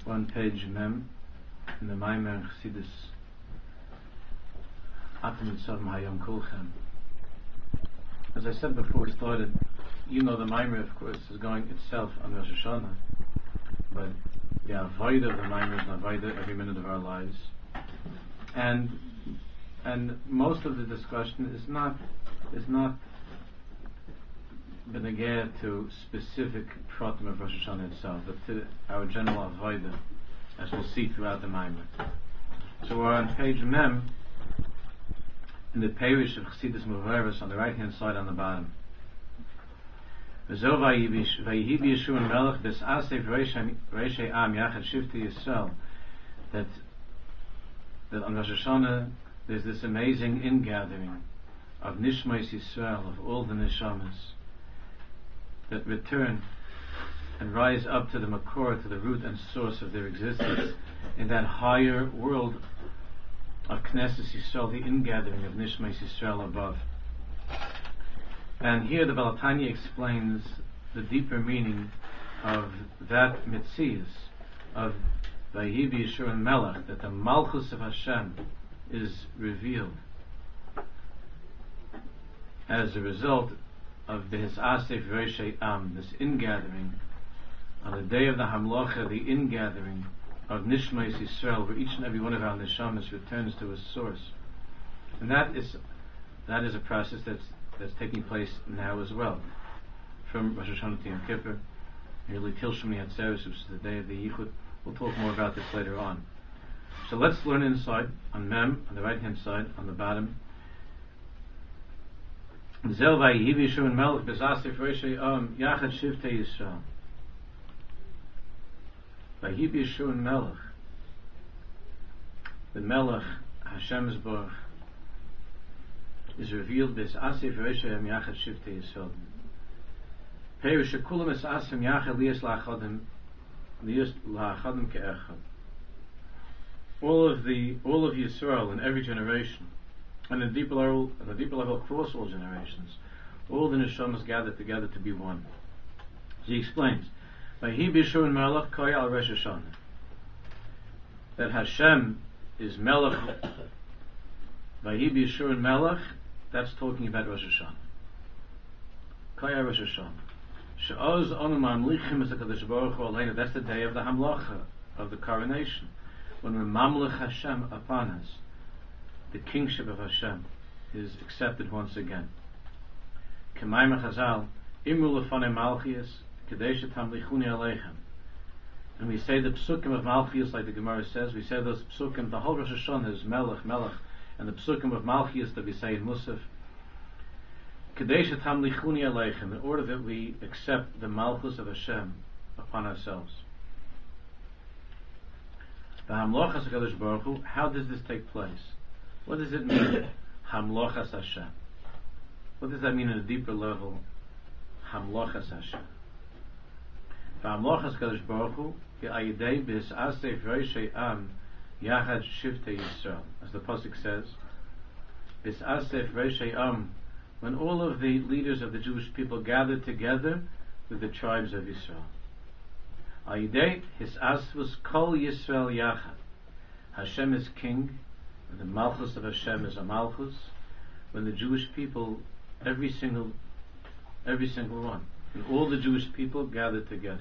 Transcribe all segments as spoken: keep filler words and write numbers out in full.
One page Mem in the Maimer Chassidus Atem Yitzavim Hayom Kulchem. As I said before we started, you know the Maimer, of course, is going itself on Rosh Hashanah, but the Avodah of the Maimer is an Avodah every minute of our lives, and and most of the discussion is not is not benegeh to specific pratim of Rosh Hashanah itself, but to our general avodah, as we'll see throughout the Maimer. So we're on page Mem in the parish of Chassidus Moveres on the right hand side on the bottom. V'zo vayihi b'Yeshua Melech b's'asef reishei am yachad shivtei Yisrael, that that on Rosh Hashanah there's this amazing ingathering of Nishmais Yisrael, of all the Neshamas that return and rise up to the Makor, to the root and source of their existence in that higher world of Knesset Yisrael, the ingathering of Nishmais Yisrael above. And here the Baal Tanya explains the deeper meaning of that Metzias, of Vayihi b'Yeshua Melech, that the Malchus of Hashem is revealed as a result of the Hisasef Reishei Am, this ingathering on the day of the Hamlocha, the ingathering of Nishmais Yisrael, where each and every one of our Neshamas returns to its source. And that is that is a process that's that's taking place now as well, from Rosh Hashanah to Yom Kippur, nearly till Shemini Atzeres, which is the day of the Yichud. We'll talk more about this later on. So let's learn inside, on Mem, on the right hand side, on the bottom. Zel vayihi b'Yeshua Melech b's'asef reishei am yachad shivtei Yisrael. Vayihi b'Yeshua Melech, the Melech Hashem's Baruch is revealed b's'asef reishei am yachad shivtei Yisrael. Perish shekulam es'asem yachad liyas la'achadim liyas la'achadim ke'echad. All of the all of Yisrael in every generation, and at a deeper level, at a deeper level across all generations, all the neshamas gathered together to be one. So he explains, "Vayihi b'Yeshua Melech koya al Rosh Hashanah." That Hashem is Melech. Vayihi b'Yeshua Melech. That's talking about Rosh Hashanah. Koya Rosh Hashanah. She'oz onu mamlichim es HaKadosh Baruch Hu Aleinu. That's the day of the Hamlacha, of the coronation, when we mamlech Hashem upon us. The kingship of Hashem is accepted once again. K'mayim Chazal, Imru lefanei Malchias, Kadesh tamlichuni aleichem. And we say the psukim of Malchias, like the Gemara says, we say those psukim, the whole Rosh Hashanah is Melech, Melech, and the psukim of Malchias that we say in Musaf, Kadesh tamlichuni aleichem, in order that we accept the Malchus of Hashem upon ourselves. The Hamlochas HaKadosh Baruch Hu, how does this take place? What does it mean, Hamlochas Hashem? What does that mean at a deeper level, Hamlochas Hashem? The Hamlochas HaKadosh Baruch Hu, Ye'ayidei b'hisasef reishei am yachad shivtei Yisrael. As the Pasuk says, b'hisasef reishei am, when all of the leaders of the Jewish people gathered together with the tribes of Yisrael. Ayidei hisasvus kol Yisrael yachad. Hashem is king, and the Malchus of Hashem is a Malchus. When the Jewish people, every single, every single one, and all the Jewish people gathered together.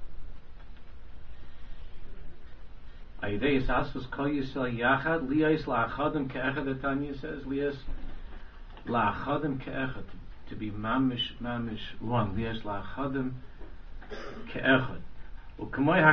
Ayidei hisasvus kol Yisrael yachad liyas la'achadim ke'echad. The Tanya says liyas la'achadim ke'echad, to be mamish mamish one. Liyas la'achadim ke'echad. We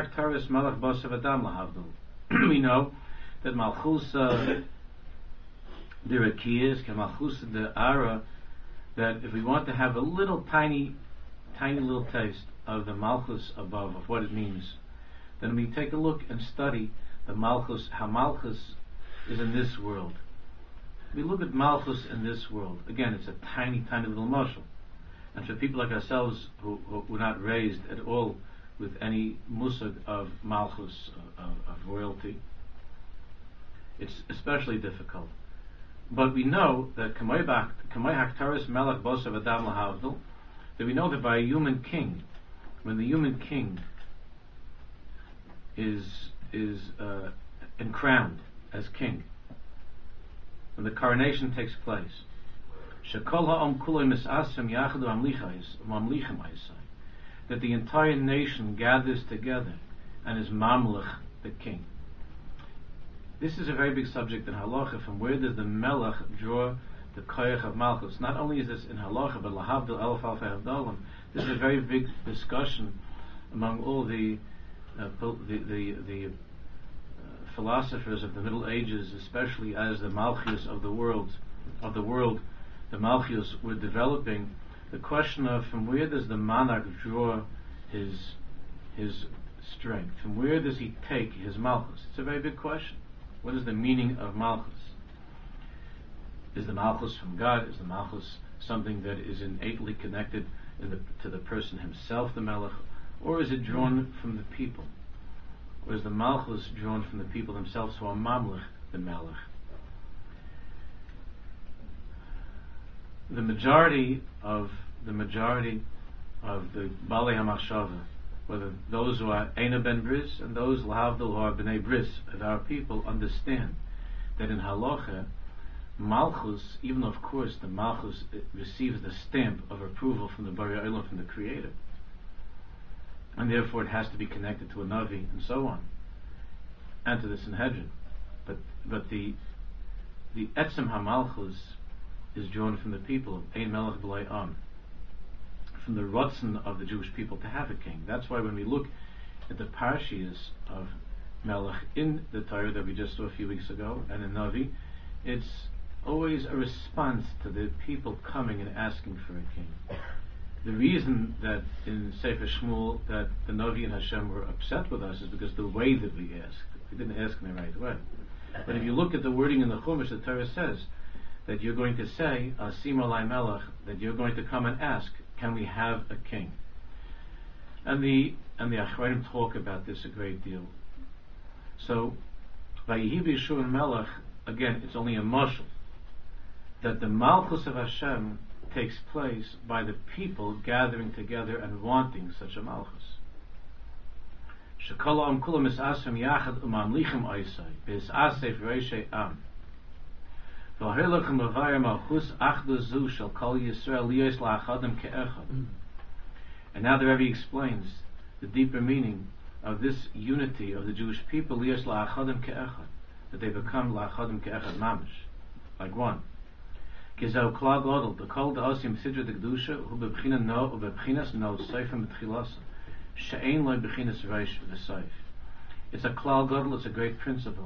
know that Malchus uh, the Rakiyas, Malchus the Ara, that if we want to have a little tiny, tiny little taste of the Malchus above, of what it means, then we take a look and study the Malchus, how Malchus is in this world. We look at Malchus in this world. Again, it's a tiny, tiny little marshal. And for people like ourselves who, who were not raised at all with any musag of Malchus, of, of royalty, it's especially difficult. But we know that Kamay Haktaris Melech Bosav Adam Lahavdil, that we know that by a human king, when the human king is is uh, crowned as king, when the coronation takes place, that the entire nation gathers together and is mamlech, the king. This is a very big subject in halacha. From where does the melech draw the koyach of malchus? Not only is this in halacha, but lahavdil elf alfei havdalim. This is a very big discussion among all the uh, the the, the uh, philosophers of the Middle Ages, especially as the malchus of the world of the world, the malchus were developing. The question of from where does the monarch draw his his strength? From where does he take his malchus? It's a very big question. What is the meaning of malchus? Is the malchus from God? Is the malchus something that is innately connected in the, to the person himself, the melech? Or is it drawn from the people? Or is the malchus drawn from the people themselves, who are mamlech, the melech? The majority of the majority of the Balei HaMachshava, whether those who are Eina Ben Bris and those Lahavdil who are B'nai Bris of our people, understand that in halacha, malchus, even though of course the malchus receives the stamp of approval from the Bari Olam, from the Creator, and therefore it has to be connected to a Navi and so on, and to the Sanhedrin. But but the the Etzem HaMalchus is drawn from the people of Ein Melech B'lai Am, from the Ratzon of the Jewish people to have a king. That's why when we look at the Parshias of Melech in the Torah that we just saw a few weeks ago, and in Navi, it's always a response to the people coming and asking for a king. The reason that in Sefer Shmuel that the Navi and Hashem were upset with us is because the way that we asked. We didn't ask in the right way. But if you look at the wording in the Chumash, the Torah says that you're going to say, Asim Olai Melech, that you're going to come and ask, can we have a king? And the and the Achronim talk about this a great deal. So, Vayihi B'Yeshua Melech, again, it's only a mashal, that the Malchus of Hashem takes place by the people gathering together and wanting such a Malchus. Shekala Am Kulam Misasem Yachad Umamlichim Oisai B'Isasef Reishei Am V'Hilachem Avayim Malchus Achdu Zu Shel Kol Yisrael Liyos La'achadim Ke'echad. And now the Rebbe explains the deeper meaning of this unity of the Jewish people, Liyos La'achadim Ke'echad, that they become La'achadim Ke'echad Mamish, like one. Kizau Klal Gadol, the Kol Da'asim Sidra D'Kedusha, Hu Bebchina No, Hu Bebchinas No, Seifem B'Tchilasa, She'ein Loi B'chinas Reish V'Seif. It's a Klal Gadol, it's a great principle.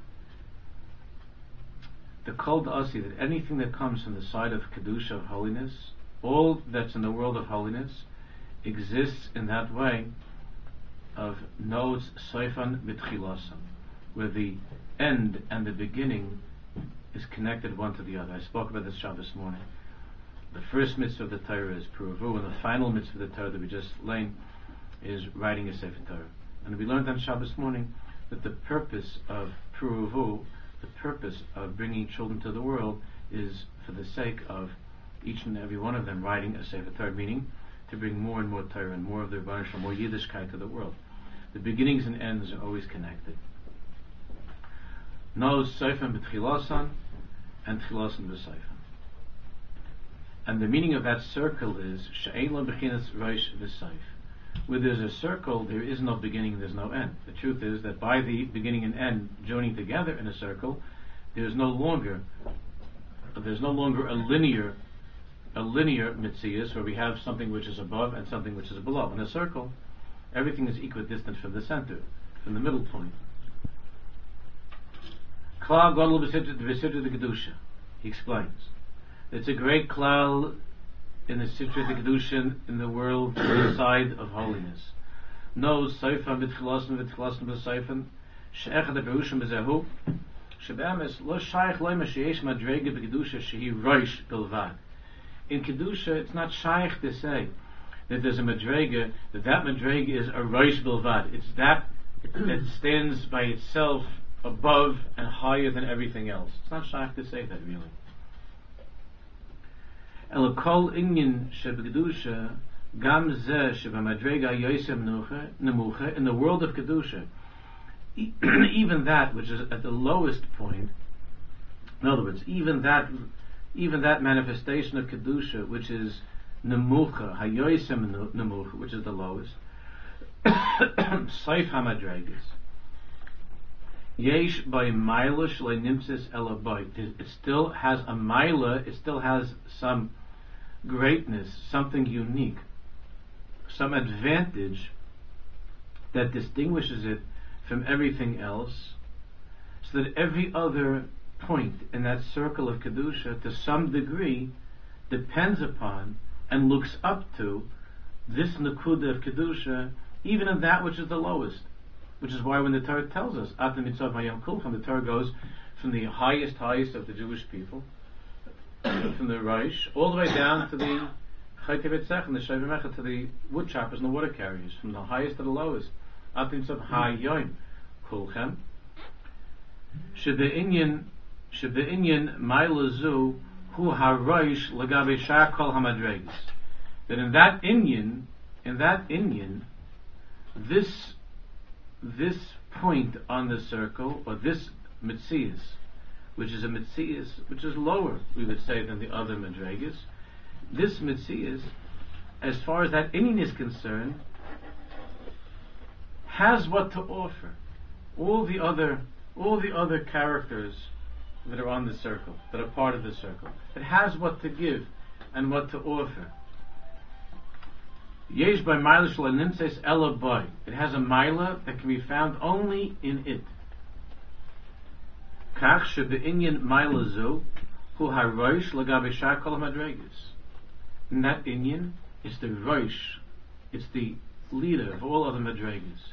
The Kol Da'asi, that anything that comes from the side of Kedusha, of holiness, all that's in the world of holiness, exists in that way of No's Seifan B'Tchilasa, where the end and the beginning is connected one to the other. I spoke about this Shabbos morning. The first mitzvah of the Torah is Puruvu, and the final mitzvah of the Torah that we just learned is writing a Sefer Torah. And we learned on Shabbos morning that the purpose of Puruvu, the purpose of bringing children to the world, is for the sake of each and every one of them writing a Sefer Torah, meaning to bring more and more Torah and more of the Rebbeinu Shalom, more Yiddishkeit to the world. The beginnings and ends are always connected. No Seifan B'Tchilasan and Tchilasan B'Seifan. And the meaning of that circle is She'ein Lo B'chinas Reish V'Seif. Where there's a circle, there is no beginning, there's no end. The truth is that by the beginning and end joining together in a circle, there's no longer there's no longer a linear a linear mitzias where we have something which is above and something which is below. In a circle, everything is equidistant from the center, from the middle point. Klal Gadol B'Sitra de Kedusha. He explains. It's a great klal in the Sitra de Kedusha, in the world side of holiness. No Seifan B'Tchilasan B'Tchilasan B'Seifan She'echad B'Perushim B'Zehu She'be'emes Lo Shaykh Lo She'esh Madrega B'Kedusha Shehi Roish Bilvad. In Kedusha, it's not shaykh to say that there's a madrega, that that madrega is a roish bilvad. It's that that stands by itself above and higher than everything else. It's not shaykh to say that, really. Elokol inyan sheb'kedusha gam zeh shebemadrega yosem nemucha. In the world of Kedusha, e- even that which is at the lowest point, in other words, even that, even that manifestation of kedusha, which is nemucha, hayoisem nemucha, which is the lowest, Saif hamadregas, yesh by maila shlei nimtzis elabayt. It still has a maila. It still has some greatness, something unique, some advantage that distinguishes it from everything else, so that every other point in that circle of kedusha, to some degree, depends upon and looks up to this nakuda of kedusha, even in that which is the lowest. Which is why when the Torah tells us, Ata Mitzvah Mayam Kulchan, the Torah goes from the highest, highest of the Jewish people, from the Reish, all the way down to the Chayte Betzech and the Shevim Echad, to the wood choppers and the water carriers, from the highest to the lowest. Ata Mitzvah Hayom Kulchan. Shebe'inyan, Shebe'inyan Mailazu, Hu HaReish Lagabe Shar Kol HaMadregas. That in that Inyan, in that Inyan, this this point on the circle, or this Metzias, which is a Metzias, which is lower, we would say, than the other Madregas, this Metzias, as far as that Inyan is concerned, has what to offer. All the other, all the other characters that are on the circle, that are part of the circle, it has what to give and what to offer. Yesh by Maila Shla Nimtzes Ela Boy. It has a Maila that can be found only in it. Kach shebe'inyan Maila Zu Hu HaRoish Lagabe Shar Kol HaMadregas. And that Inyan is the Roish. It's the leader of all other Madregas.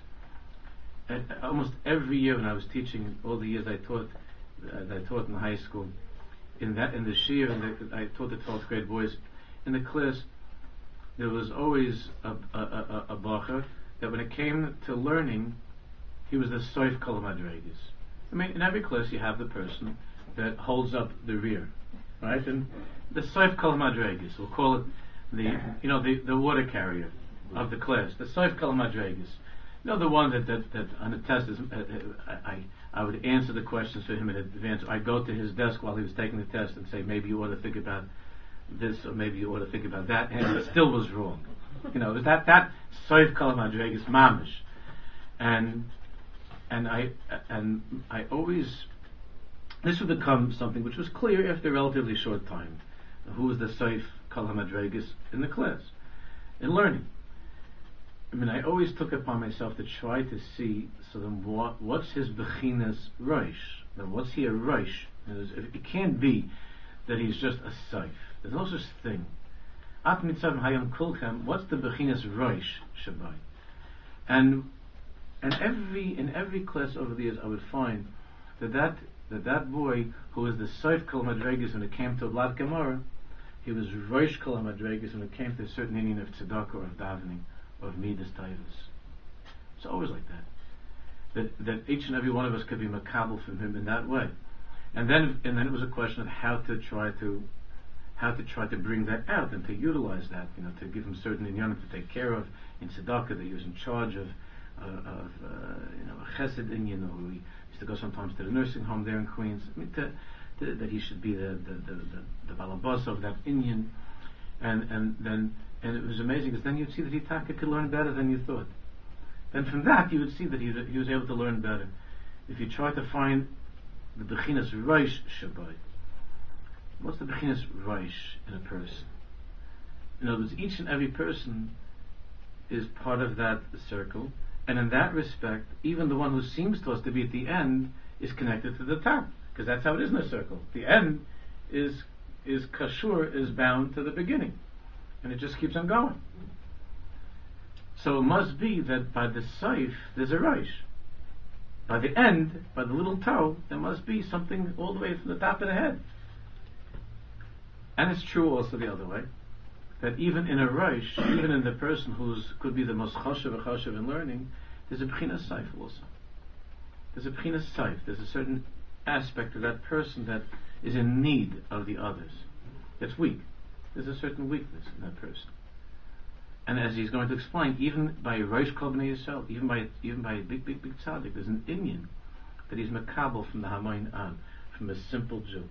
And almost every year when I was teaching, all the years I taught, uh, I taught in high school, in that in the Shir, and I taught the twelfth grade boys in the class. There was always a, a, a, a bacher that when it came to learning, he was the Soif Kol HaMadregas. I mean, in every class you have the person that holds up the rear, right? And the Soif Kol HaMadregas, we'll call it the, you know, the, the water carrier of the class, the Soif Kol HaMadregas. You know, the one that, that, that on the test is, uh, I, I would answer the questions for him in advance. I'd go to his desk while he was taking the test and say, maybe you ought to think about this, or maybe you ought to think about that, and it still was wrong. You know, it was that that Soif Kol HaMadregas mamish, and and I and I always, this would become something which was clear after a relatively short time. Who was the Soif Kol HaMadregas in the class, in learning? I mean, I always took upon myself to try to see, so then what, what's his Bechinas Roish? Then what's he a Roish? It can't be that he's just a Soif. There's no such thing. At Mitzvah Hayom Kulchem, what's the Bechinas Roish Shabbai? And and every in every class over the years, I would find that that that, that boy who was the Soif Kol HaMadregas when it came to Blad Gemara, he was Roish Kol HaMadregas when it came to a certain meaning of tzedakah or of davening or of midas taivas. It's always like that. That that each and every one of us could be makabel from him in that way. And then and then it was a question of how to try to how to try to bring that out and to utilize that, you know, to give him certain inyanim to take care of in tzedakah that he was in charge of, uh, of uh, you know, a chesed inyan, or he used to go sometimes to the nursing home there in Queens. I mean, to, to, that he should be the the the, the, the balabas of that inyan, and and then and it was amazing because then you'd see that he taka could learn better than you thought. Then from that you would see that he he was able to learn better. If you try to find the Bechinas Roish Shabbai. What's the Bechinas Roish in a person? In other words, each and every person is part of that circle, and in that respect, even the one who seems to us to be at the end is connected to the top, because that's how it is in a circle. The end is is kashur, is bound to the beginning, and it just keeps on going. So it must be that by the Saif there's a Roish. By the end, by the little toe, there must be something all the way from the top of the head. And it's true also the other way, that even in a Roish, even in the person who could be the most chashav and chashav in learning, there's a B'chinas Saif also. There's a B'chinas Saif. There's a certain aspect of that person that is in need of the others. That's weak. There's a certain weakness in that person. And as he's going to explain, even by Rosh Kol Bnei Yisrael, even by even by a big, big, big tzaddik, there's an inyan that he's makabel from the Hamoin An, from a simple Jew.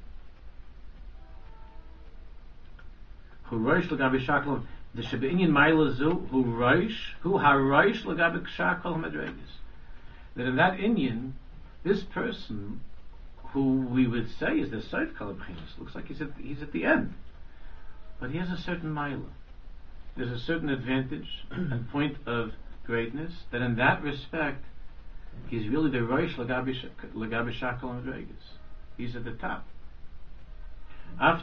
Who Rosh L'gabi Shakol, the Shebeinyan Maila Zu, who Rosh, who HaRosh L'gabi Shakol HaMadregas. That in that inyan, this person, who we would say is the Seif Kol HaBchinas, looks like he's at, he's at the end. But he has a certain Maila. There's a certain advantage and point of greatness that in that respect he's really the Rosh L'gabi Shakol HaMadregas. He's at the top. After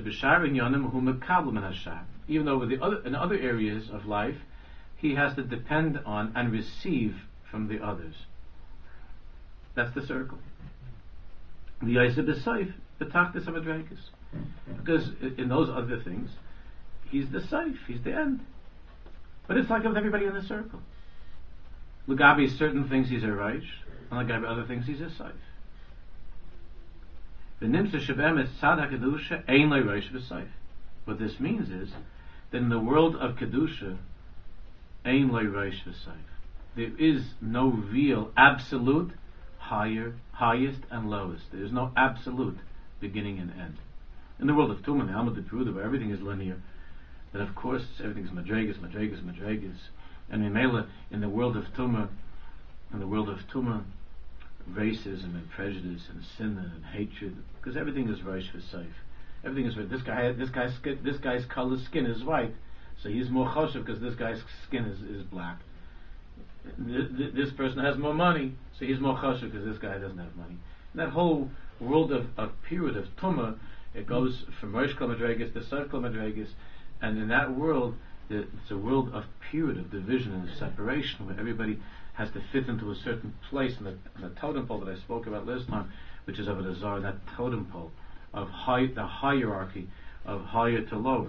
even though with the other, in other areas of life he has to depend on and receive from the others. That's the circle. The Yosef is safe, the Tachtis HaMadregas. Because in those other things he's the safe, he's the end. But it's like with everybody in the circle. L'gabi certain things he's a Reish, and l'gabi other things he's a safe. What this means is that in the world of Kedusha, Ein Loi Rosh V'Seif, there is no real absolute higher, highest and lowest. There is no absolute beginning and end. In the world of Tumah, the Alma de Peruda, where everything is linear, then of course everything is Madregas, Madregas, Madregas. And in Mela, in the world of Tumah, in the world of Tumah, racism and prejudice and sin and hatred, because everything is Rosh V'Seif. Everything is this guy. This guy's skin, this guy's color skin is white, so he's more choshev because this guy's skin is, is black. This, this person has more money, so he's more choshev because this guy doesn't have money. And that whole world of, of period of tumah, it goes from Rosh Kol Madregas to Seif Kol Madregas, and in that world, it's a world of period of division and separation where everybody has to fit into a certain place in the, in the totem pole that I spoke about last time, which is of a Zar, that totem pole of high, the hierarchy of higher to lower.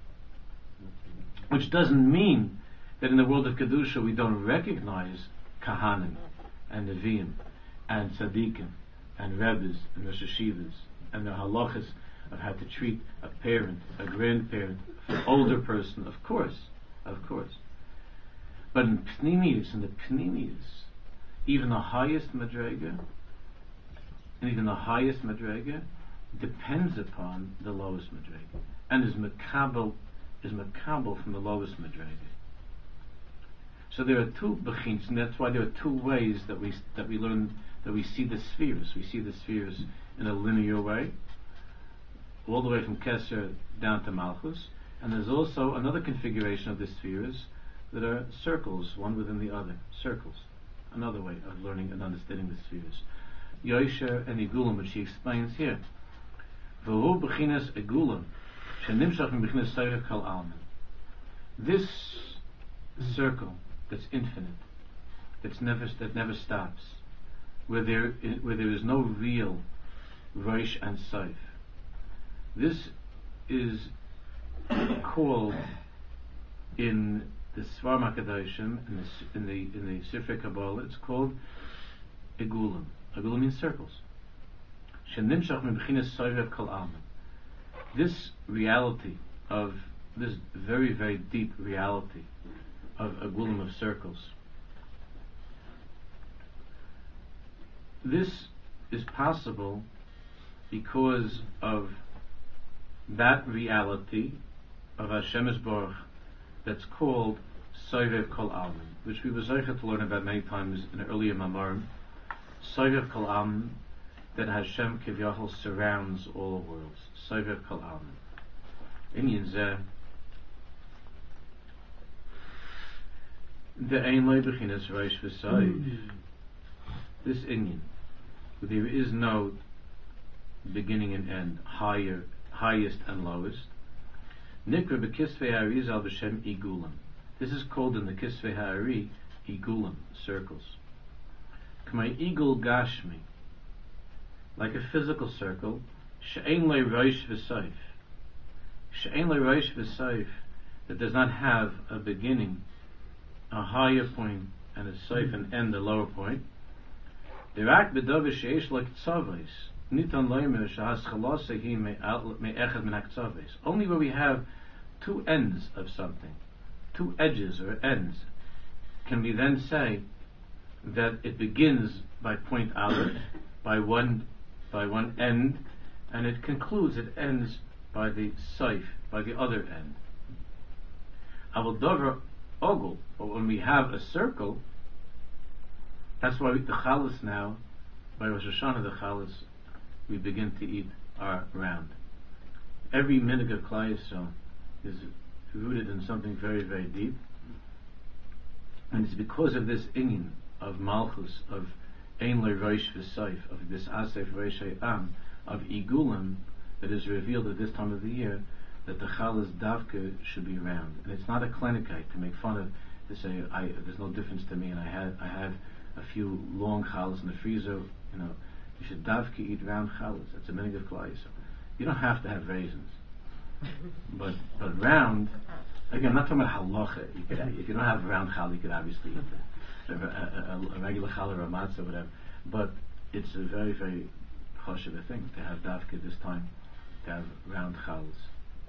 Which doesn't mean that in the world of Kedusha we don't recognize Kahanim and Nevi'im and Tzaddikim and Rebbes and Rosh Hashivas and the halachas of how to treat a parent, a grandparent, an older person, of course, of course. But in Pnimius, in the Pnimius, even the highest Madrega, and even the highest Madrega, depends upon the lowest Madrega, and is makabel, is makabel from the lowest Madrega. So there are two bechins, and that's why there are two ways that we that we learn that we see the spheres. We see the spheres in a linear way, all the way from Keser down to Malchus, and there's also another configuration of the spheres that are circles, one within the other. Circles. Another way of learning and understanding the spheres. Yosher and Igulam, which he explains here. V'hu b'chinas Igulam, shenimshach b'chinas Seif Kol Alman. This circle that's infinite, that's never that never stops, where there where there is no real Rosh and Seif. This is called in the Svar Makadoshim, in the in the in the Sifrei Kabbalah, it's called Igulam. Igulam means circles. Shenimshach me'b'chinas Seif Kol Alman. This reality of this very very deep reality of Igulam of circles. This is possible because of that reality of Hashem Yisborach that's called Sovev Kol Alman, which we were zeicha to learn about many times in earlier Mamarim. Sovev Kol Alman, that Hashem Kivyachol surrounds all worlds. Sovev Kol Alman. Inyan Zeh, the Ein Loi B'chinas Rosh V'Seif. This Inyan, there is no beginning and end, higher, highest and lowest. Nikra b'kisvei ha'ari zal b'shem igulam. This is called in the kisvei ha'ari igulam, circles. K'may igul gashmi, like a physical circle. She'ein lei rosh v'seif. She'ein lei rosh v'seif, that does not have a beginning, a higher point, and a seif, and end, a lower point. Dirak b'davar she'esh like tzaves. Only where we have two ends of something, two edges or ends, can we then say that it begins by point Aleph, by one by one end, and it concludes, it ends by the Saif, by the other end? Aval Dover Ogul, but when we have a circle, that's why we, the Chalas now, by Rosh Hashanah, the Chalas, we begin to eat our round. Every minhag of Klal Yisrael is rooted in something very, very deep, and it's because of this inyan of Malchus, of Ein Lo Rosh V'Saif, of this Asef Rosh Am, of Igulim, that is revealed at this time of the year, that the Chalas Davka should be round. And it's not a klinikite to make fun of, to say, I, there's no difference to me, and I have, I have a few long Chalas in the freezer, you know, you should Davka eat round Chalas. That's a minhag of Klal Yisrael. You don't have to have raisins. But but round, again, I'm not talking about halacha. You could, if you don't have round challah, you could obviously eat a, a, a, a regular challah or a matzah or whatever. But it's a very, very choshev thing to have davka this time, to have round challahs.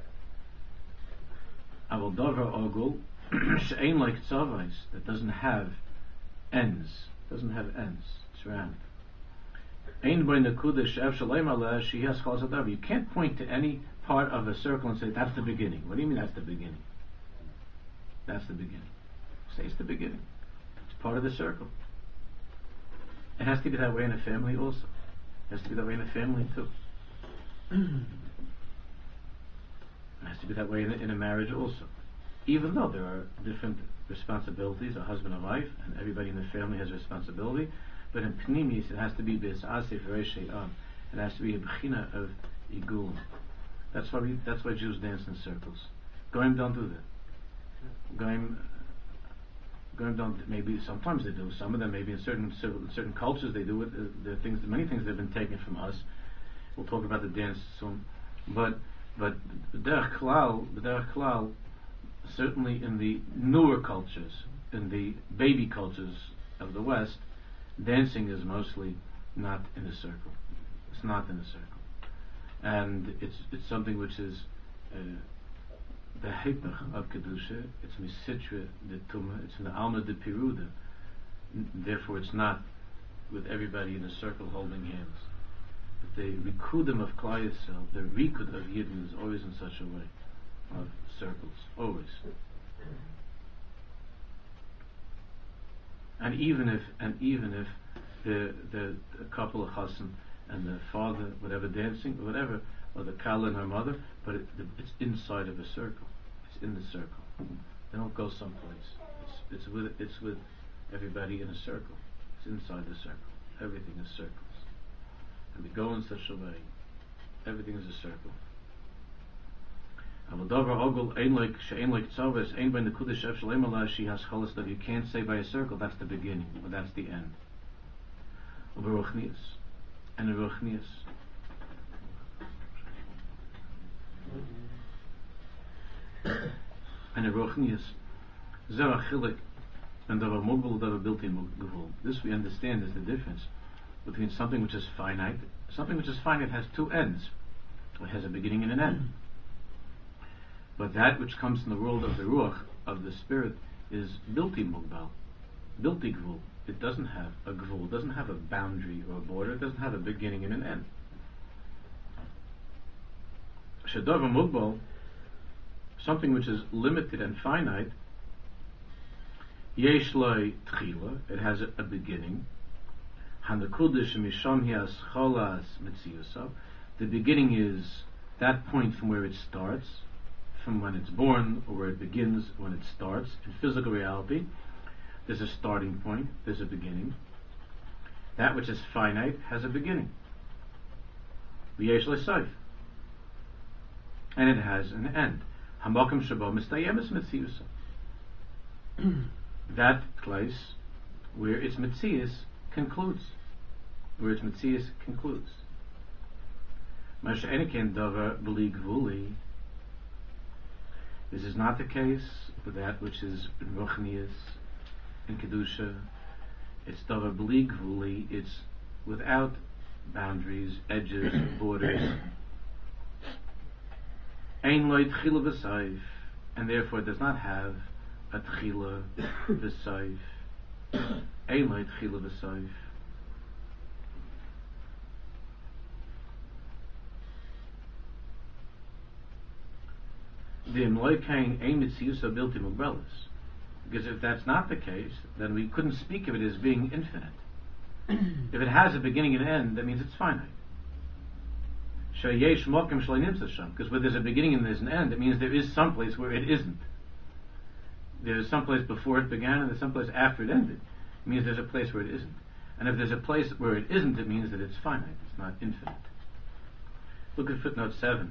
Aval dover ogul she'ein like tzavais, that doesn't have ends, doesn't have ends. It's round. Ein by nekuda she'ev shalem aleh shehas chalas adav. You can't point to any part of a circle and say that's the beginning. What do you mean that's the beginning? That's the beginning. Say it's the beginning. It's part of the circle. It has to be that way in a family also. It has to be that way in a family too. It has to be that way in a, in a marriage also. Even though there are different responsibilities, a husband and wife, and everybody in the family has a responsibility, but in Pnimis it has to be bis asif reishei am. It has to be a bechina of igul. That's why we, that's why Jews dance in circles. Goyim don't do that. Goyim, Goyim don't. Maybe sometimes they do. Some of them, maybe in certain certain cultures, they do it. Uh, there are things, many things that have been taken from us. We'll talk about the dance soon. But but b'derech klal, b'derech klal, certainly in the newer cultures, in the baby cultures of the West, dancing is mostly not in a circle. It's not in a circle. And it's it's something which is uh, the hepech of kedusha. It's misitra de tumah. It's in the alma de piruda. N- therefore, it's not with everybody in a circle holding hands. But the rikudim of Klal Yisrael, the rikud of Yidden, is always in such a way of circles, always. And even if and even if the the, the couple of chassan and the father, whatever, dancing, or whatever, or the kala and her mother, but it, the, it's inside of a circle. It's in the circle. They don't go someplace. It's, it's with it's with everybody in a circle. It's inside the circle. Everything is circles, and we go in such a way. Everything is a circle. You can't say by a circle that's the beginning or that's the end. And a ruchnius. And a ruchnius. Zera chilik and dava mugbal dava built-in gevul. This we understand is the difference between something which is finite. Something which is finite has two ends. It has a beginning and an end. But that which comes from the world of the ruach, of the spirit, is built-in mugbal, built-in gevul. It doesn't have a gvul, it doesn't have a boundary or a border, it doesn't have a beginning and an end. Shadavar mugbal, something which is limited and finite, yesh loy tchila, it has a, a beginning. Hanakudish misham hias cholas mitziyusav, the beginning is that point from where it starts, from when it's born, or where it begins, when it starts, in physical reality. There's a starting point, there's a beginning. That which is finite has a beginning. V'yesh le'saif. And it has an end. Hamakom shabo mistayemes mitziyusa. That place where its mitzias concludes. Where its mitzias concludes. Masha eniken davar b'li gvuli. This is not the case with that which is in ruchnius, in kedusha. It's davar b'li gvuli. It's without boundaries, edges, borders. Ein lo tchila v'saif, and therefore it does not have atchila v'soif. Ein lo atchila v'soif. The Imloikain aim mitzius built in umbrellas. Because if that's not the case, then we couldn't speak of it as being infinite. If it has a beginning and end, that means it's finite. Shayesh mokim shlei nimtza sham. Because where there's a beginning and there's an end, it means there is some place where it isn't. There's some place before it began and there's some place after it ended. It means there's a place where it isn't. And if there's a place where it isn't, it means that it's finite. It's not infinite. Look at footnote seven.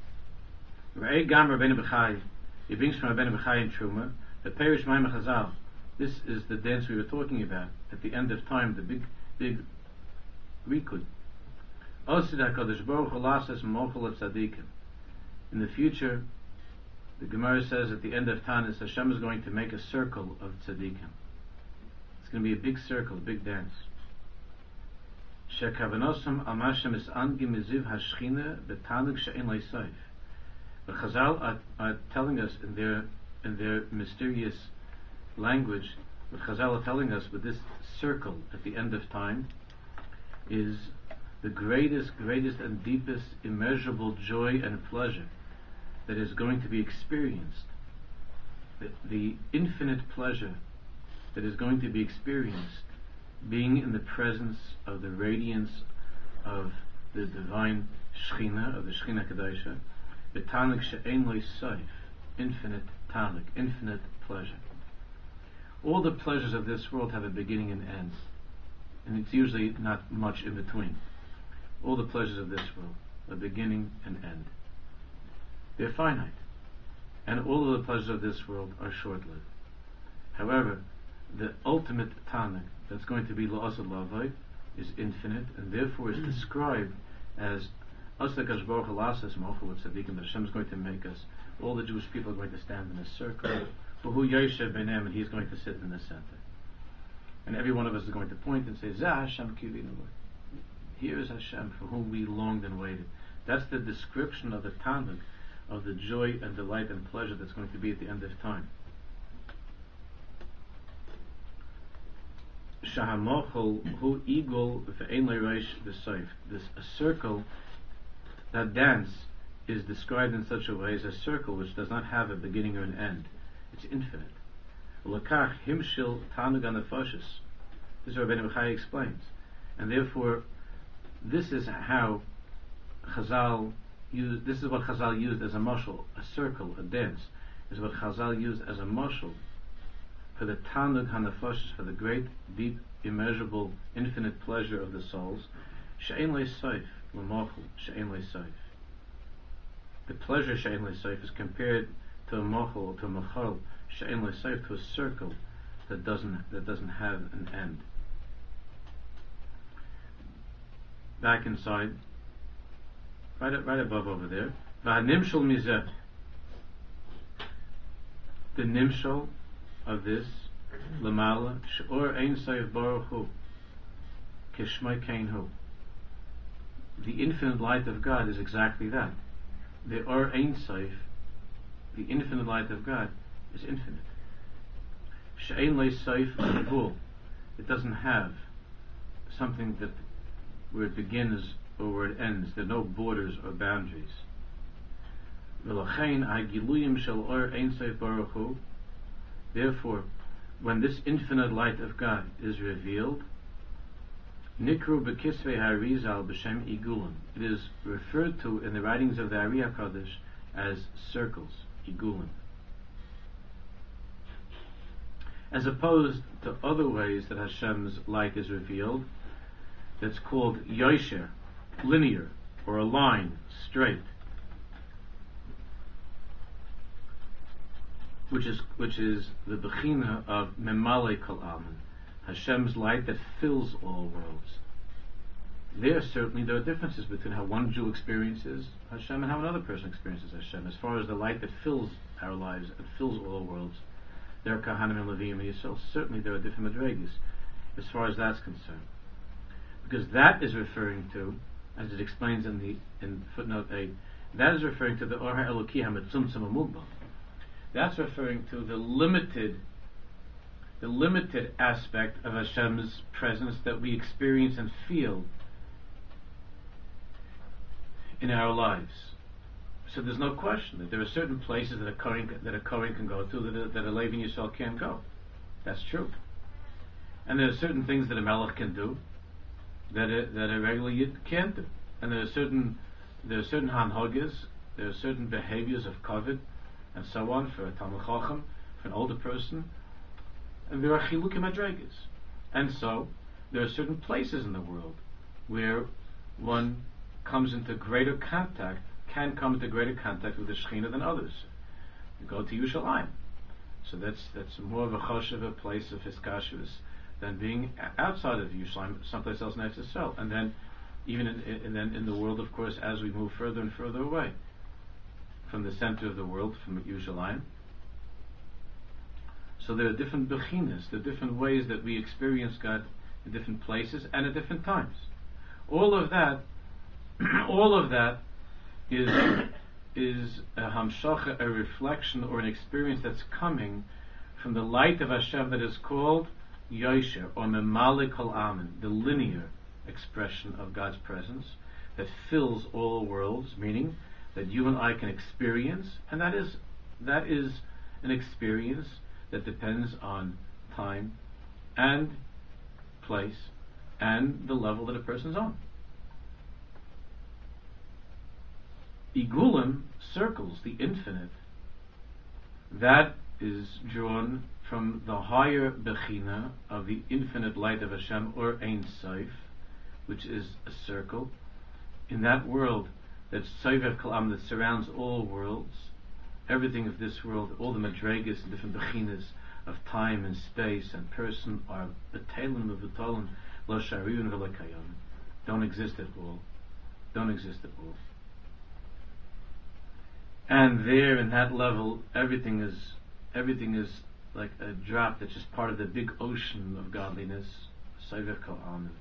Ra'ei gam Rabbeinu Bechai. He brings from Rabbeinu Bechai in Truma the Perish Maim Chazal. This is the dance we were talking about at the end of time, the big, big Rikud. Osid HaKadosh Baruch Hu lasas mochel of tzaddikim. In the future, the Gemara says at the end of Tanis, Hashem is going to make a circle of tzaddikim. It's going to be a big circle, a big dance. Shekavanosam al mashem is angim miziv hashchina betanug she'en le'soif. The Chazal are, are telling us in their in their mysterious language, what Chazal are telling us with this circle at the end of time is the greatest, greatest and deepest immeasurable joy and pleasure that is going to be experienced. The, the infinite pleasure that is going to be experienced being in the presence of the radiance of the divine Shechina, of the Shechina Kadesha, the Tanuk she'en lo soif, infinite Tanuk, infinite pleasure. All the pleasures of this world have a beginning and end, and it's usually not much in between. All the pleasures of this world, a beginning and end. They're finite, and all of the pleasures of this world are short-lived. However, the ultimate Tanuk that's going to be La'asad Lavai is infinite, and therefore is described as Asakash Baruch Lasas Mochel Tzadikim. Hashem is going to make us, all the Jewish people are going to stand in a circle, for who Yoshev Benem, and he's going to sit in the center. And every one of us is going to point and say, Zah Hashem Kivinu. Here is Hashem for whom we longed and waited. That's the description of the Tanuk, of the joy and delight and pleasure that's going to be at the end of time. Shahamochel hu igol ve'en leireish v'soif. This a circle, that dance is described in such a way as a circle which does not have a beginning or an end. It's infinite. L'kach himshil tanug anafoshes. This is what Rabbeinu Bechai explains, and therefore, this is how Chazal used. This is what Chazal used as a mashal, a circle, a dance. This is what Chazal used as a mashal for the tanug hanafoshes, for the great, deep, immeasurable, infinite pleasure of the souls. She'en le'soif l'mochel, she'en le'soif. The pleasure she'en le'soif is compared to a mochel, to a machal, she'en le'soif, to a circle that doesn't that doesn't have an end. Back inside, right right above over there, v'hanimshal mizeh. The nimshal of this, lamala she'or ein soif baruch hu, kishmai kain hu. The infinite light of God is exactly that. The or ein soif, the infinite light of God, is infinite. She'ein le soif gvul. It doesn't have something that where it begins or where it ends. There are no borders or boundaries. V'lachein ha'giluyim shel or ein soif baruch hu. Therefore, when this infinite light of God is revealed, Nikru b'kisvei ha'arizal b'shem igulim. It is referred to in the writings of the Ari HaKadosh as circles, igulim. As opposed to other ways that Hashem's light is revealed, that's called yosher, linear, or a line, straight, which is which is the bechina of memale kol almin, Hashem's light that fills all worlds. There certainly there are differences between how one Jew experiences Hashem and how another person experiences Hashem. As far as the light that fills our lives and fills all worlds, there are Kahanim and Levim and Yisrael. Certainly there are different madregas as far as that's concerned, because that is referring to, as it explains in the in footnote eight, that is referring to the Or HaEloki HaMetzumtzum HaMugbal. That's referring to the limited, the limited aspect of Hashem's presence that we experience and feel in our lives. So there's no question that there are certain places that a Kohen, that a Kohen can go to that a, that a Levi Yisrael can't go. That's true. And there are certain things that a Melech can do that a, that a regular Yid can't do. And there are certain there are certain hanhogas, there are certain behaviors of kavod and so on for a Talmid Chacham, for an older person, and there are chilukim madregas. And so there are certain places in the world where one comes into greater contact, can come into greater contact with the Shekhinah than others. You go to Yerushalayim, so that's that's more of a choshev, a place of hiskashus, than being outside of Yerushalayim, someplace else next to itself. And then, even in, in, in, in the world, of course, as we move further and further away from the center of the world, from Yerushalayim. So there are different bechinas, there are different ways that we experience God in different places and at different times. All of that, all of that is is a hamshacha, a reflection or an experience that's coming from the light of Hashem that is called Yosher or Memalik Kol Amen, the linear expression of God's presence that fills all worlds, meaning that you and I can experience, and that is that is an experience that depends on time and place and the level that a person's on. Igulim, circles, the infinite, that is drawn from the higher Bechina of the infinite light of Hashem, or Ein Sof, which is a circle. In that world, that Sovev Kalam, that surrounds all worlds, everything of this world, all the Madregas and different Bechinas of time and space and person are B'Teilim V'V'Tolim, Lo Shariyun V'Lo Kayam, don't exist at all. Don't exist at all. And there, in that level, everything is everything is like a drop that's just part of the big ocean of godliness, Sovev Kol Amen,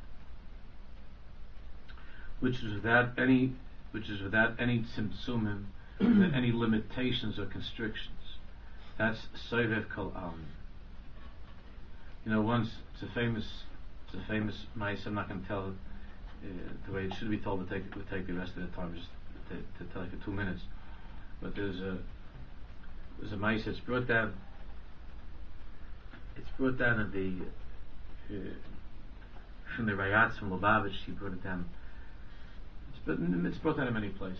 which is without any, which is without any tzimtzumim, without any limitations or constrictions. That's Sovev Kol Amen. You know, once it's a famous, it's a famous mice. I'm not going to tell it uh, the way it should be told. But take, we'll take the rest of the time just to, to tell it for two minutes. But there's a there's a mice that's brought down. It's brought down in the uh, from the Rayatz from Lubavitch. He brought it down. It's, but it's brought down in many places.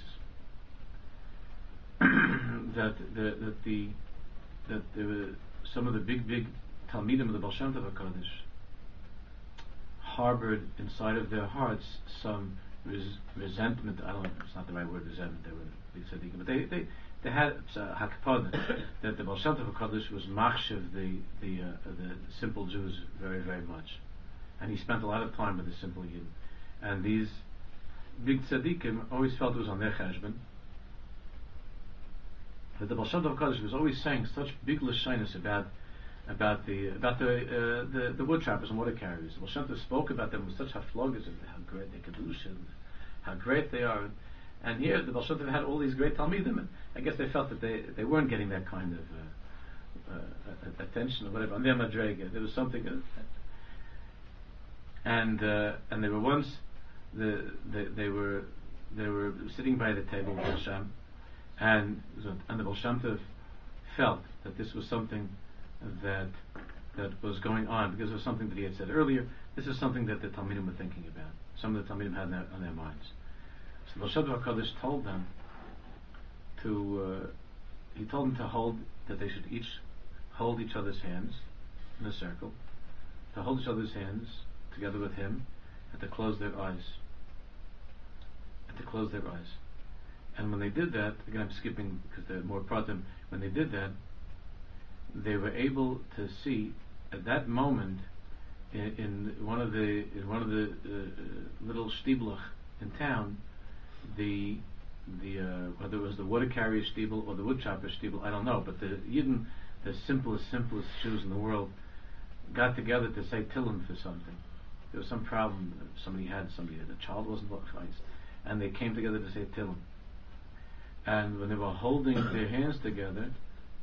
that the that the that there were some of the big big Talmidim of the Baal Shem Tov HaKadosh harbored inside of their hearts some res- resentment. I don't know, it's not the right word, resentment. They were big tzaddikim, but they they they had uh, hakpad that the Baal Shem Tov HaKadosh was machshav the the uh, the simple Jews very very much, and he spent a lot of time with the simple Yid, and these big tzaddikim always felt it was on their cheshbon. But the Baal Shem Tov HaKadosh was always saying such big lashonos about about the about the uh, the, the wood choppers and water carriers. The Baal Shem Tov spoke about them with such haflogas and how great they kedusha and how great they are. And here the Baal Shem Tov had all these great talmidim, and I guess they felt that they, they weren't getting that kind of uh, uh, attention or whatever on their madrega. There was something, uh, and uh, and they were once the, the they were they were sitting by the table with Hashem, and and the Baal Shem Tov felt that this was something that that was going on because it was something that he had said earlier. This is something that the talmidim were thinking about. Some of the talmidim had on their, on their minds. So the Baal Shem Tov HaKadosh told them to, uh, he told them to hold, that they should each hold each other's hands in a circle, to hold each other's hands together with him, and to close their eyes. And to close their eyes. And when they did that, again I'm skipping because they're more pratim, when they did that, they were able to see at that moment in, in one of the in one of the uh, little shtiblach in town, the the uh, whether it was the water carrier shtibel or the wood chopper shtibel, I don't know, but the Yidden, the simplest simplest Jews in the world, got together to say Tillim for something. There was some problem. Somebody had somebody the child wasn't Chayis, and they came together to say Tillim. And when they were holding their hands together,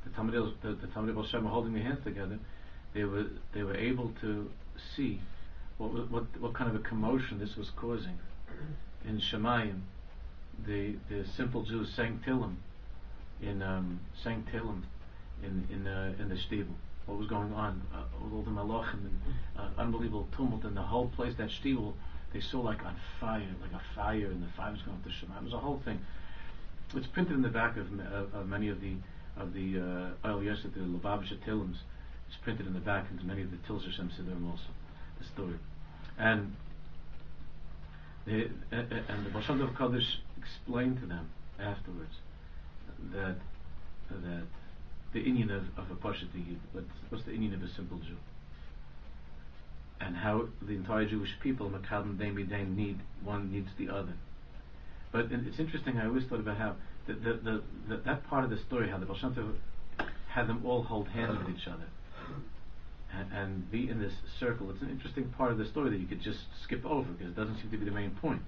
the Talmidei, the, the Talmidei Baal Shem holding their hands together, they were they were able to see what what what kind of a commotion this was causing. In Shemayim, the the simple Jews sang Tillim in um, sang Tillim in in uh, in the Shtibel. What was going on? Uh, all the malachim and uh, unbelievable tumult in the whole place. That Shtibel, they saw like on fire, like a fire, and the fire was going up to Shemayim. It was a whole thing. It's printed in the back of, of, of many of the of the uh, Oil Yeshet, the Lubavitcher Tillims. It's printed in the back into many of the Tils Hashem Siddurim also. The story, and the uh, and the Baal Shem Tov Kodesh explained to them afterwards that that the inyan of, of a Pashat Yid, what's, what's the inyan of a simple Jew, and how the entire Jewish people, Makadam Dein B'Dein, need one needs the other. But it's interesting. I always thought about how the, the, the, the, that part of the story, how the Baal Shem Tov had them all hold hands with each other and, and be in this circle. It's an interesting part of the story that you could just skip over because it doesn't seem to be the main point.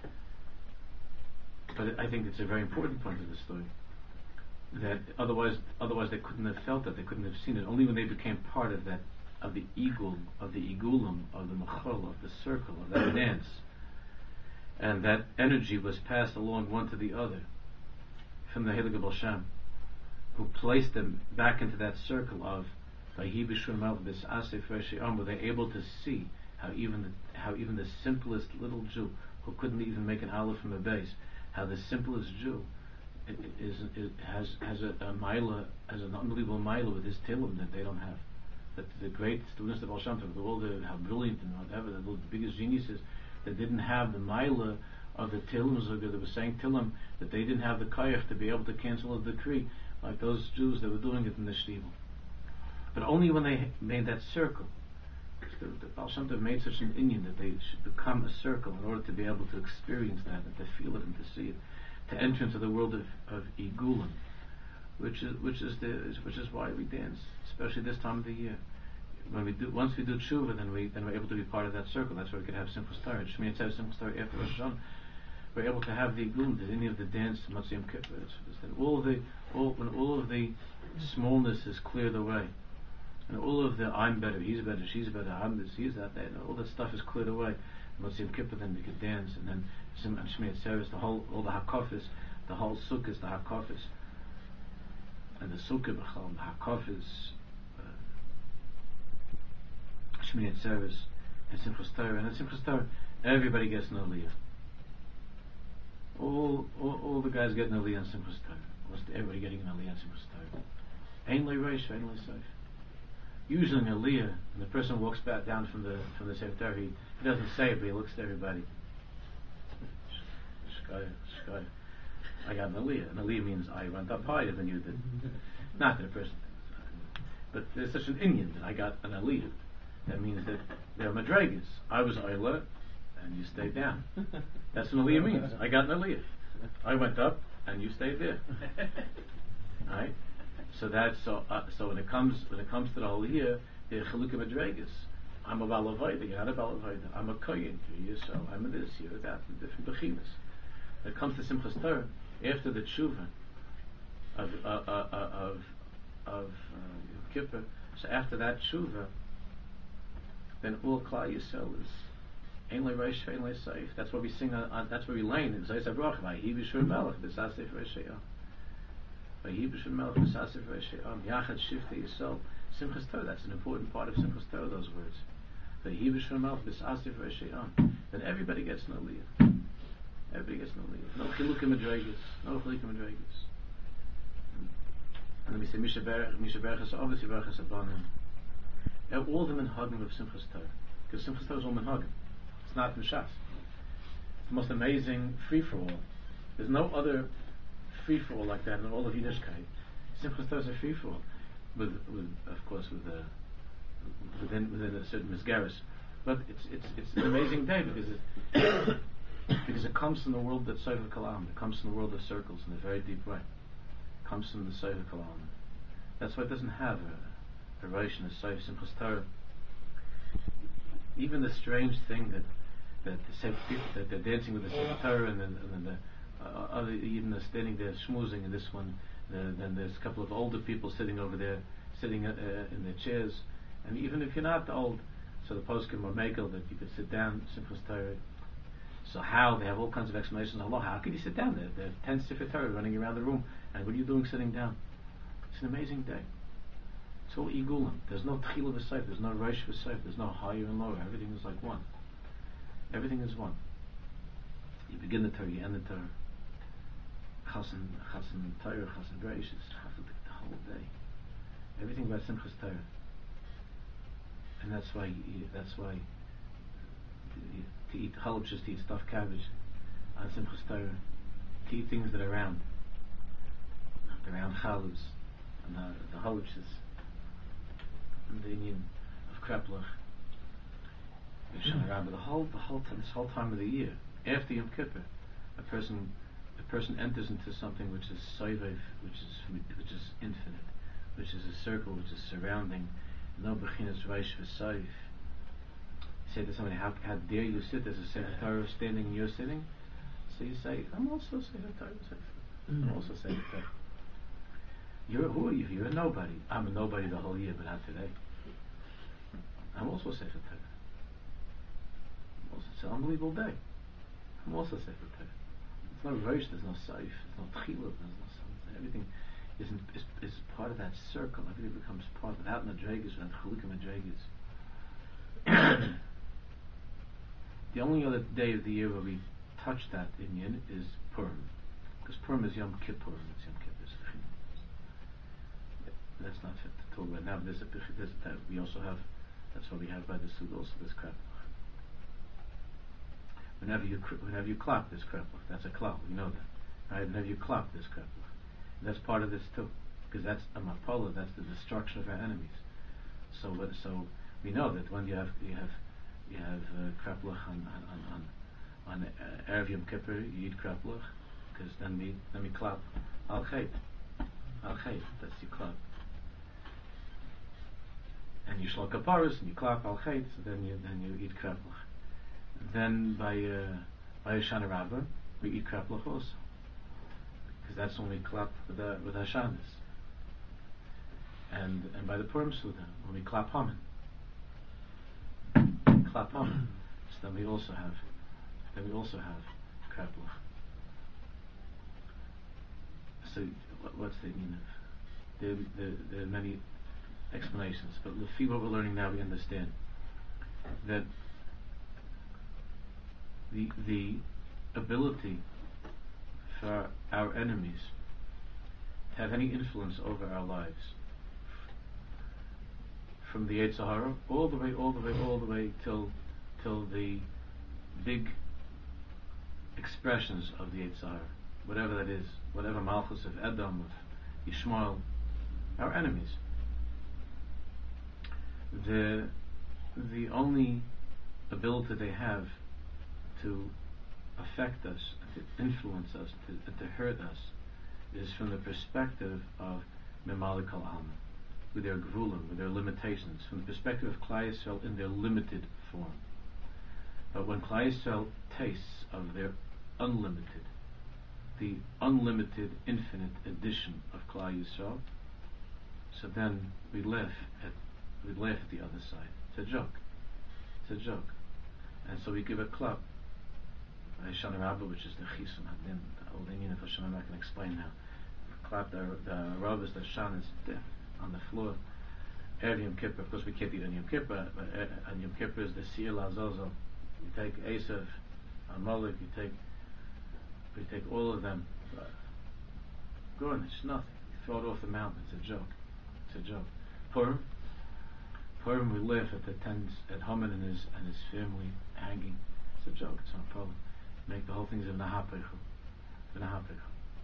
But I think it's a very important point of the story. That otherwise, otherwise they couldn't have felt it. They couldn't have seen it. Only when they became part of that, of the igul, of the igulim, of the machol, of the circle, of that dance, and that energy was passed along one to the other from the Heilige Baal Shem, who placed them back into that circle of Vahi B'Shur Melech this Asif Reshi Am, were they able to see how even the, how even the simplest little Jew who couldn't even make an aleph from a base, how the simplest Jew is, is has has a, a maila, has an unbelievable maila with his tilum that they don't have. That the great students of Baal Shem Tov, the world, how brilliant and whatever, the biggest geniuses, that didn't have the maila of the tilum that were saying tilum, that they didn't have the koyach to be able to cancel a decree like those Jews that were doing it in the Shtibel. But only when they made that circle, the, the Baal Shem Tov made such an inyan that they should become a circle in order to be able to experience that and to feel it and to see it, to enter into the world of, of Igulim, which is which is the which is why we dance, especially this time of the year. When we do, once we do tshuva, then we then we're able to be part of that circle. That's why we can have simple Torah. Shmini Tzav simple Torah after Rosh Hashanah. We're able to have the Igulim, the any of the dance, Motzei Yom Kippur. It's, it's that all the all when all of the smallness is cleared away, and all of the I'm better, he's better, she's better, I'm this, he's that, that, and all that stuff is cleared away. Motzei Yom Kippur, then we could dance, and then Shmini Tzav, the whole all the hakafis, the whole sukkah is the hakafis, and the sukkah b'chal, the hakafis. Shmini Tzav and Simchas Torah, and in Simchas Torah everybody gets an aliyah. All, all, all the guys get an aliyah in Simchas Torah. Almost everybody getting an aliyah in Simchas Torah. Ein le reish, ein le seif. Usually an aliyah, when the person walks back down from the from the Sefer Torah, he, he doesn't say it, but he looks to everybody. Shkaya, shkaya. I got an aliyah. An aliyah means I went up higher than you did. Not that a person, but there's such an inyan that I got an aliyah. That means that they're madregas. I was Oila, and you stayed down. That's what aliyah means. I got an aliyah. I went up, and you stayed there. Right? So that's so. Uh, so when it comes when it comes to the aliyah, they're chalukah madregas. I'm a balavayda. You're not a balavayda. I'm a koyin. You're Yisrael. I'm a this. You're that. Different bechinas. When it comes to Simchas Torah, after the tshuva of uh, uh, uh, of of uh, Yom Kippur, so after that tshuva, then all Klal Yisrael is Ein le reish, ein le seif. That's what we sing on, on that's what we learn in Zayis HaBracha. Vahi b'shur melech b'sasif reishayam. Vahi b'shur melech b'sasif reishayam. Yachad shiftei Yisrael. Simchas Torah. That's an important part of Simchas Torah. Those words. Vahi b'shur melech b'sasif reishayam. Then everybody gets no aliyah. Everybody gets no aliyah. No chilukim madregas. No chilukim madregas. And then we say Misha Berach, Misha Berach is obviously Berach is abanim. Now, all the minhagim of Simchas Torah, because Simchas Torah is all minhagim. It's not Mishas. It's the most amazing free-for-all. There's no other free-for-all like that in all of Yiddishkeit. Simchas Torah is a free-for-all, with, with of course, with a, within within a certain misgaris. But it's it's it's an amazing day because it because it comes from the world that's Sefer Kalam. It comes from the world of circles in a very deep way. It comes from the Sefer Kalam. That's why it doesn't have a a Reish and a Seif, Simchas Torah. Even the strange thing that that the Sefer people that they're dancing with the Sefer Torah and then, and then the uh, other even are standing there schmoozing, and this one The, then there's a couple of older people sitting over there, sitting uh, in their chairs. And even if you're not old, so the poskim or mekel that you could sit down, Simchas Torah. So how? They have all kinds of explanations. Allah, how could you sit down there? There are ten Sefer Torah running around the room, and what are you doing sitting down? It's an amazing day. It's all igulim. There's no tchila v'seif. There's no rosh v'seif. There's no higher and lower. Everything is like one. Everything is one. You begin the Torah, you end the Torah. Chasen, chasen Torah, chasen Bereishis, the whole day. Everything about Simchas Torah. And that's why, you, that's why you, to eat challah, just to eat stuffed cabbage on Simchas Torah, to eat things that are round, the round chalus, and the, the haluches, and the Indian of Kreplach, the whole, the whole, t- this whole time of the year, after Yom Kippur, a person, a person enters into something which is soivev, which is, which is infinite, which is a circle, which is surrounding. No beginners reish v'soif. Say to somebody, how, how dare you sit? There's a Sefer Torah standing and you're sitting. So you say, I'm also Sefer Torah. I'm also Sefer Torah. You're who are you? You're a nobody. I'm a nobody the whole year, but not today. I'm also Sefer Torah. It's an unbelievable day. I'm also Sefer Torah. It's no reish. There's no soif. There's no tchila. There's no something. Everything. Is, is, is part of that circle. Everything becomes part of it. Without madregas, without chalukim madregas. The only other day of the year where we touch that inyan is Purim, because Purim is Yom Kippur. It's Yom Kippur. That's not fit to talk about now. But there's a there's that we also have. That's what we have by the Sud. Also, this krepach. Whenever you whenever you clap, this krepach. That's a klal. We know that, right? Whenever you clap, this krepach. That's part of this too, because that's a mapola. That's the destruction of our enemies. So, so we know that when you have you have you have kreplach uh, on on on on uh, Erev Yom Kippur, you eat kreplach, because then we then we clap al chait, al chait. That's you clap, and you shlok kaparos and you clap al chait. So then you then you eat kreplach. Then by uh, by Hoshana Rabbah we eat kreplach also. Because that's when we clap with the, with Hashanahs, and and by the Purim Suda when we clap Haman, clap Haman. So then we also have, then we also have kreplach. So what, what's the meaning of? There, there, there are many explanations, but Lefi what we're learning now, we understand that the the ability for our enemies to have any influence over our lives, from the Yetzer Hara all the way, all the way, all the way till till the big expressions of the Yetzer Hara, whatever that is, whatever Malchus of Edom, of Yishmael, our enemies. The the only ability they have to affect us, to influence us, to, to hurt us, is from the perspective of Memalik al-Alma, with their gvulim, with their limitations, from the perspective of Klal Yisrael in their limited form. But when Klal Yisrael tastes of their unlimited, the unlimited, infinite addition of Klal Yisrael, so then we laugh at we laugh at the other side. It's a joke. It's a joke. And so we give a clap. Hoshana Rabbah, which is the Chisun Hadin, the old Indian of Hashem, I can explain now. Clap the the Rabbahs, the Shan is there on the floor. Erev Yom Kippur, of course we can't eat on Yom Kippur, but on Yom Kippur is the Sir Lazozo. You take Esav, Amalek, you take you take all of them. Good, it's nothing. You throw it off the mountain. It's a joke. It's a joke. Purim, Purim, we laugh at the tens at Haman and his and his family hanging. It's a joke. It's not a problem. Make the whole thing of Nahapechu. V'Nahapechu.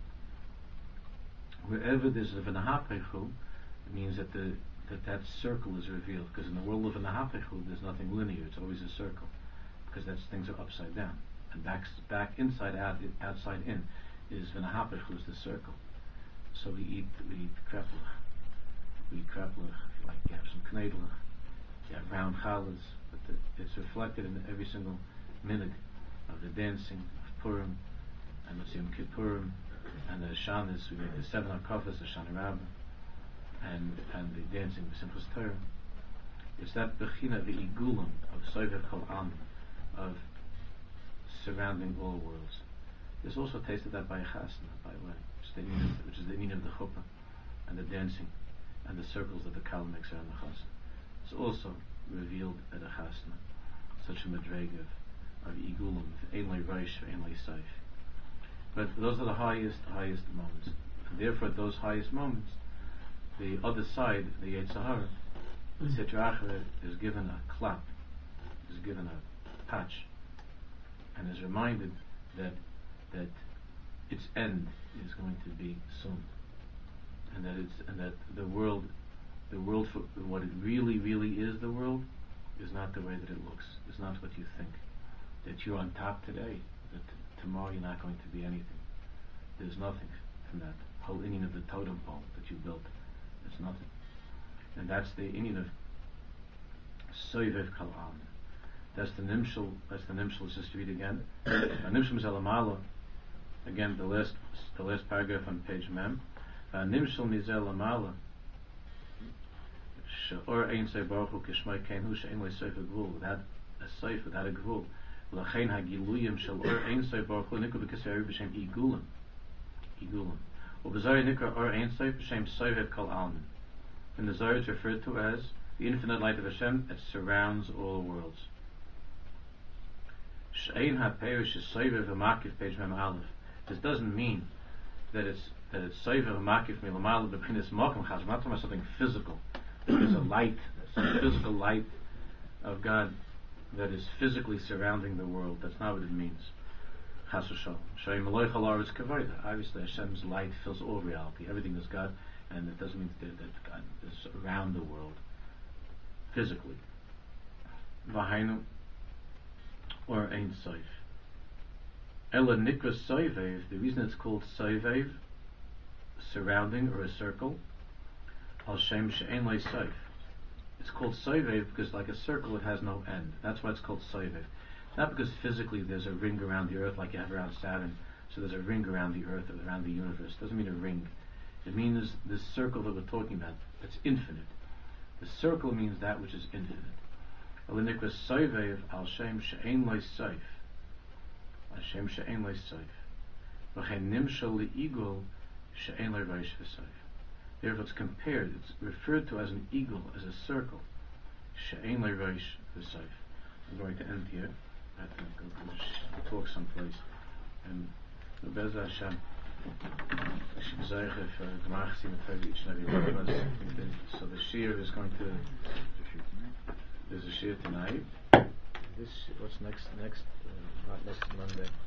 Wherever there's a V'Nahapechu, it means that the that that circle is revealed. Because in the world of V'Nahapechu, there's nothing linear. It's always a circle. Because that's things are upside down. And back back inside out, outside in, is V'Nahapechu is the circle. So we eat we eat kreplach. We eat kreplach. If you like, you have some knedlach. You have round challahs. But the, it's reflected in every single minute of the dancing of Purim, and it's Yom Kippurim, and the Shanis, we make the seven Hakafas, the Shana Rabbah, and and the dancing B'Simchas Torah. It's that Bechina, the Igulim of Sovev Kol Am, of surrounding all worlds. There's also tasted that by a Chasna, by the way, which is the meaning of the Chuppah, and the dancing, and the circles that the Kal makes around the Chasna. It's also revealed at a Chasna, such a Madreg of, of Igulim, of Ein Lei Reish, Ein Lei Seif. But those are the highest, highest moments. And therefore, at those highest moments, the other side, the Yetzer Hara, the Sitra Achra, is given a clap, is given a patch, and is reminded that that its end is going to be soon, and that it's and that the world, the world for what it really, really is, the world, is not the way that it looks. It's not what you think. That you're on top today, that t- tomorrow you're not going to be anything. There's nothing from that whole Indian of the totem pole that you built. It's nothing, and that's the Indian of Sovev Kol Am. That's the Nimshal. That's the Nimshal. Let's just read again. Nimshal Mizalamala. Again, the last, the last paragraph on page Mem. Nimshal Mizalamala. She'or ein sei baruch hu kishmai kein hu she'en lei soif ha'gvul. Without a soif, without a gvul. L'chein ha'giluyim shel or ein sei baruch hu nikra b'kisei b'shem igulim. Igulim. U'b'zari nikra or ein sei b'shem sovev kol almin. And the Zohar is referred to as the infinite light of Hashem that surrounds all worlds. She'ein ha'perish is sovev ha'makif, page Mem Aleph. This doesn't mean that it's that it's sovev ha'makif milamala b'chinas mokum chas. We're not talking about something physical. There's a light, some physical light of God that is physically surrounding the world. That's not what it means. Chas v'shalom. She'ein meloich halar is kavod. Obviously, Hashem's light fills all reality. Everything is God, and it doesn't mean that, that God is around the world physically. V'hainu or ein soif. Ela nikra soivev. The reason it's called soivev, surrounding or a circle, al shem she'en lei soif. It's called soivev because, like a circle, it has no end. That's why it's called soivev. Not because physically there's a ring around the earth like you have around Saturn. So there's a ring around the earth or around the universe. It doesn't mean a ring. It means this circle that we're talking about. It's infinite. The circle means that which is infinite. Ela nikra soivev al shem she'en lei soif. Hashem she'en lei soif. V'chein nimshal li'igul she'en lei reish v'soif. Therefore, it's compared. It's referred to as an eagle, as a circle. She'en lei reish v'soif. I'm going to end here. I have to go to talk someplace. And the Bez Hashem, I should say if Gemara Chassim with each and every one of us. So the Shir is going to. There's a Shir tonight. This what's next? Next, uh, not next Monday.